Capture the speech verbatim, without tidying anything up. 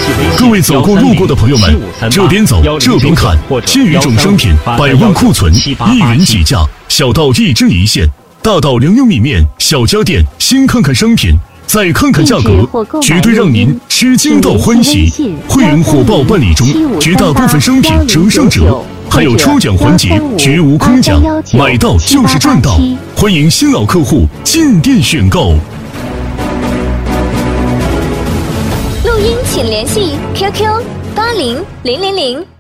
各位走过路过的朋友们，这边走这边看，千余种商品，百万库存，一元几价，小到一针一线，大到粮油米面，小家电，先看看商品，再看看价格，绝对让您吃惊到欢喜。会员火爆办理中，绝大部分商品折上折，还有抽奖环节，绝无空奖，买到就是赚到。欢迎新老客户进店选购。 录音请联系 Q Q 八零零零零